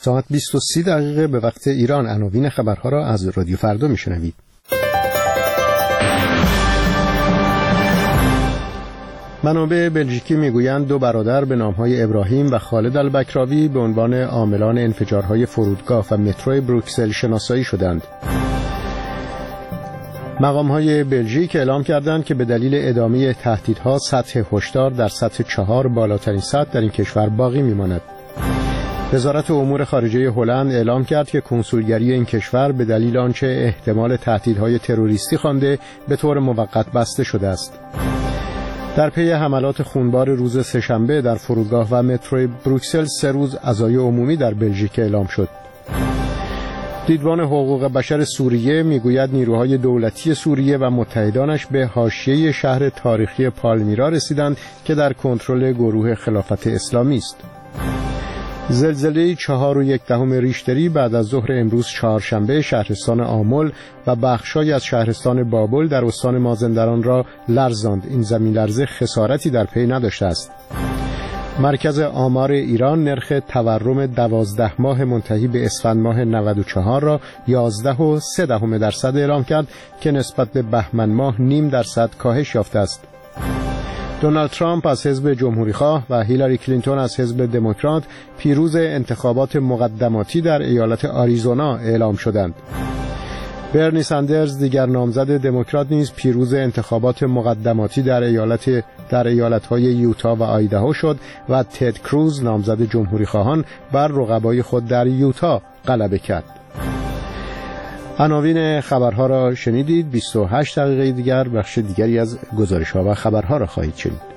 ساعت 20:30 به وقت ایران. عناوین خبرها را از رادیو فردا میشنوید. منابع بلژیکی میگویند 2 برادر به نامهای ابراهیم و خالد البکراوی به عنوان عاملان انفجارهای فرودگاه و مترو بروکسل شناسایی شدند. مقام‌های بلژیک اعلام کردند که به دلیل ادامه تهدیدها سطح هشدار در سطح 4 بالاترین سطح در این کشور باقی میماند. وزارت امور خارجه هلند اعلام کرد که کنسولگری این کشور به دلیل آنچه احتمال تهدیدهای تروریستی خوانده به طور موقت بسته شده است. در پی حملات خونبار روز سه‌شنبه در فرودگاه و مترو بروکسل 3 روز عزای عمومی در بلژیک اعلام شد. دیدبان حقوق بشر سوریه میگوید نیروهای دولتی سوریه و متحدانش به حاشیه شهر تاریخی پالمیرا رسیدند که در کنترل گروه خلافت اسلامی است. زلزله 4.1 ریشتری بعد از ظهر امروز چهارشنبه شهرستان آمل و بخش‌هایی از شهرستان بابل در استان مازندران را لرزاند. این زمین لرزه خسارتی در پی نداشته است. مرکز آمار ایران نرخ تورم 12 ماه منتهی به اسفند ماه 94 را 11.3% اعلام کرد که نسبت به بهمن ماه 0.5% کاهش یافته است. دونالد ترامپ از حزب جمهوری‌خواه و هیلاری کلینتون از حزب دموکرات پیروز انتخابات مقدماتی در ایالت آریزونا اعلام شدند. برنی ساندرز دیگر نامزد دموکرات نیز پیروز انتخابات مقدماتی در ایالت‌های یوتا و آیداهو شد و تد کروز نامزد جمهوری‌خواهان بر رقبای خود در یوتا غلبه کرد. عناوین خبرها را شنیدید. 28 دقیقه دیگر بخش دیگری از گزارش‌ها و خبرها را خواهید شنید.